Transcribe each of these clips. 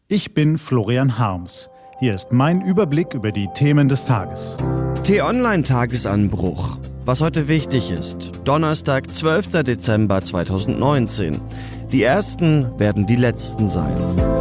Ich bin Florian Harms. Hier ist mein Überblick über die Themen des Tages. T-Online-Tagesanbruch. Was heute wichtig ist. Donnerstag, 12. Dezember 2019. Die Ersten werden die Letzten sein.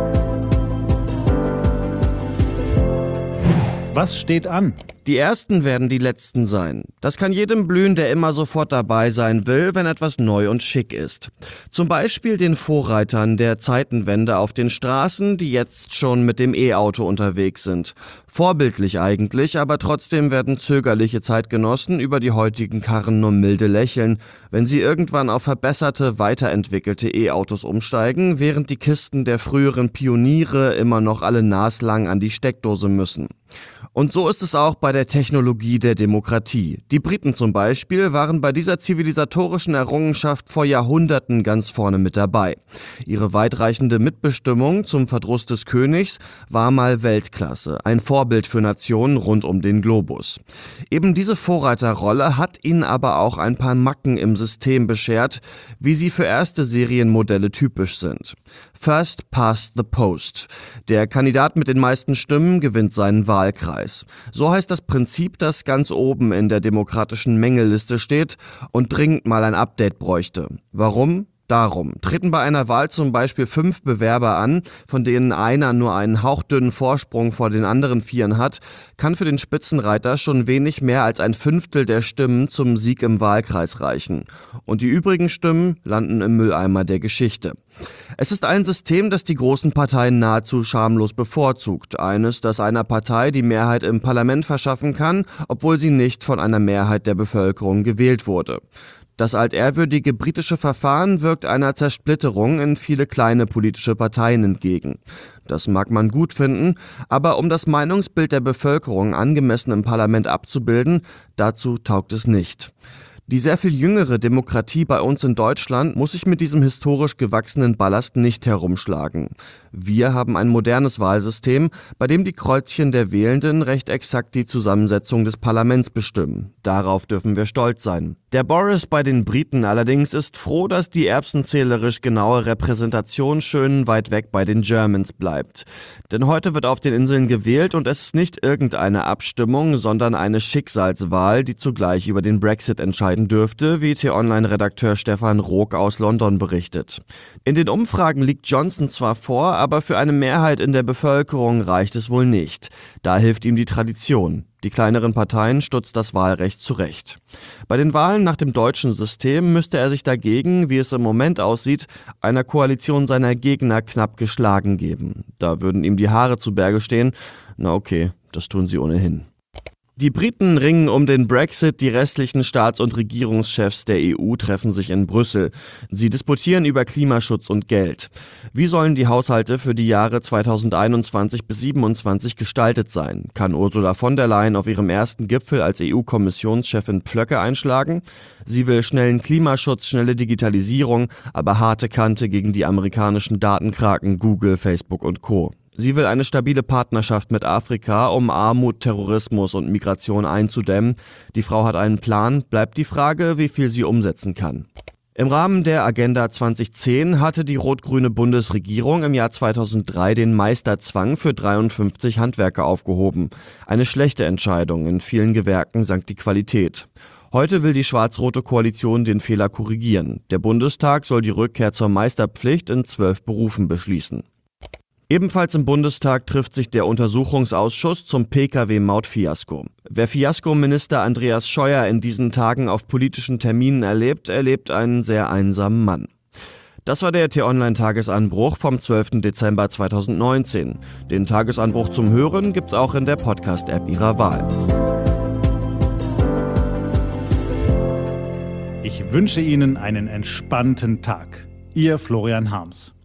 Was steht an? Die Ersten werden die Letzten sein. Das kann jedem blühen, der immer sofort dabei sein will, wenn etwas neu und schick ist. Zum Beispiel den Vorreitern der Zeitenwende auf den Straßen, die jetzt schon mit dem E-Auto unterwegs sind. Vorbildlich eigentlich, aber trotzdem werden zögerliche Zeitgenossen über die heutigen Karren nur milde lächeln, wenn sie irgendwann auf verbesserte, weiterentwickelte E-Autos umsteigen, während die Kisten der früheren Pioniere immer noch alle naslang an die Steckdose müssen. Und so ist es auch bei der Technologie der Demokratie. Die Briten zum Beispiel waren bei dieser zivilisatorischen Errungenschaft vor Jahrhunderten ganz vorne mit dabei. Ihre weitreichende Mitbestimmung zum Verdruss des Königs war mal Weltklasse, ein Vorbild für Nationen rund um den Globus. Eben diese Vorreiterrolle hat ihnen aber auch ein paar Macken im System beschert, wie sie für erste Serienmodelle typisch sind. First past the post. Der Kandidat mit den meisten Stimmen gewinnt seinen Wahlkreis. So heißt das Prinzip, das ganz oben in der demokratischen Mängelliste steht und dringend mal ein Update bräuchte. Warum? Darum. Treten bei einer Wahl zum Beispiel 5 Bewerber an, von denen einer nur einen hauchdünnen Vorsprung vor den anderen 4 hat, kann für den Spitzenreiter schon wenig mehr als ein Fünftel der Stimmen zum Sieg im Wahlkreis reichen. Und die übrigen Stimmen landen im Mülleimer der Geschichte. Es ist ein System, das die großen Parteien nahezu schamlos bevorzugt. Eines, das einer Partei die Mehrheit im Parlament verschaffen kann, obwohl sie nicht von einer Mehrheit der Bevölkerung gewählt wurde. Das altehrwürdige britische Verfahren wirkt einer Zersplitterung in viele kleine politische Parteien entgegen. Das mag man gut finden, aber um das Meinungsbild der Bevölkerung angemessen im Parlament abzubilden, dazu taugt es nicht. Die sehr viel jüngere Demokratie bei uns in Deutschland muss sich mit diesem historisch gewachsenen Ballast nicht herumschlagen. Wir haben ein modernes Wahlsystem, bei dem die Kreuzchen der Wählenden recht exakt die Zusammensetzung des Parlaments bestimmen. Darauf dürfen wir stolz sein. Der Boris bei den Briten allerdings ist froh, dass die erbsenzählerisch genaue Repräsentation schön weit weg bei den Germans bleibt. Denn heute wird auf den Inseln gewählt und es ist nicht irgendeine Abstimmung, sondern eine Schicksalswahl, die zugleich über den Brexit entscheiden dürfte, wie T-Online-Redakteur Stefan Rook aus London berichtet. In den Umfragen liegt Johnson zwar vor, aber für eine Mehrheit in der Bevölkerung reicht es wohl nicht. Da hilft ihm die Tradition. Die kleineren Parteien stutzt das Wahlrecht zurecht. Bei den Wahlen nach dem deutschen System müsste er sich dagegen, wie es im Moment aussieht, einer Koalition seiner Gegner knapp geschlagen geben. Da würden ihm die Haare zu Berge stehen. Na okay, das tun sie ohnehin. Die Briten ringen um den Brexit, die restlichen Staats- und Regierungschefs der EU treffen sich in Brüssel. Sie disputieren über Klimaschutz und Geld. Wie sollen die Haushalte für die Jahre 2021 bis 2027 gestaltet sein? Kann Ursula von der Leyen auf ihrem ersten Gipfel als EU-Kommissionschefin Pflöcke einschlagen? Sie will schnellen Klimaschutz, schnelle Digitalisierung, aber harte Kante gegen die amerikanischen Datenkraken Google, Facebook und Co. Sie will eine stabile Partnerschaft mit Afrika, um Armut, Terrorismus und Migration einzudämmen. Die Frau hat einen Plan, bleibt die Frage, wie viel sie umsetzen kann. Im Rahmen der Agenda 2010 hatte die rot-grüne Bundesregierung im Jahr 2003 den Meisterzwang für 53 Handwerker aufgehoben. Eine schlechte Entscheidung, in vielen Gewerken sank die Qualität. Heute will die schwarz-rote Koalition den Fehler korrigieren. Der Bundestag soll die Rückkehr zur Meisterpflicht in 12 Berufen beschließen. Ebenfalls im Bundestag trifft sich der Untersuchungsausschuss zum Pkw-Maut-Fiasko. Wer Fiasko-Minister Andreas Scheuer in diesen Tagen auf politischen Terminen erlebt einen sehr einsamen Mann. Das war der T-Online-Tagesanbruch vom 12. Dezember 2019. Den Tagesanbruch zum Hören gibt's auch in der Podcast-App Ihrer Wahl. Ich wünsche Ihnen einen entspannten Tag. Ihr Florian Harms.